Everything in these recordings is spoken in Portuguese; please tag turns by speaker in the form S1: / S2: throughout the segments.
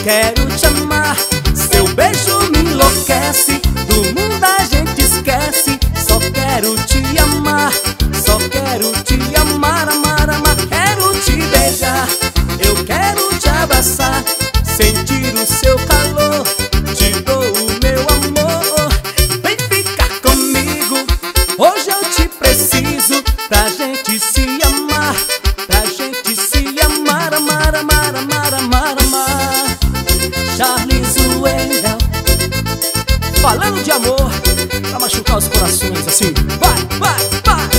S1: quero te amar. Seu beijo me enlouquece, do mundo a gente esquece. Só quero te amar, só quero te amar, amar, amar. Quero te beijar, eu quero te abraçar, sentir o seu calor, te dou o meu amor. Vem ficar comigo, hoje eu te preciso, pra gente se amar, pra gente se amar, amar, amar, amar, amar, amar. Charles Wendel, falando de amor, pra machucar os corações assim. Vai, vai, vai!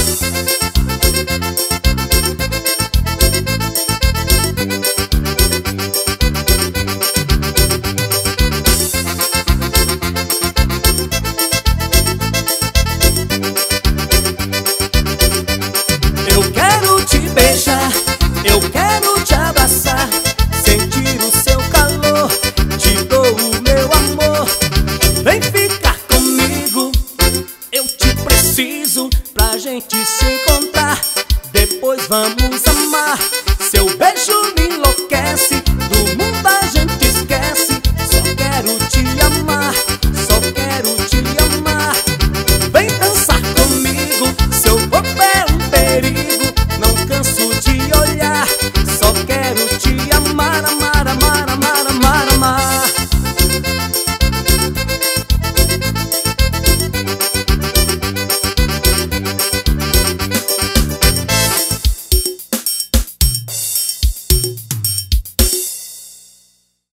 S1: Eu quero te beijar, eu quero te abraçar, sentir o seu calor, te dou o meu amor. Vem ficar comigo, eu te preciso, pra gente se encontrar, depois vamos amar. Seu beijo me enlouquece, do mundo a gente esquece, só quero te amar.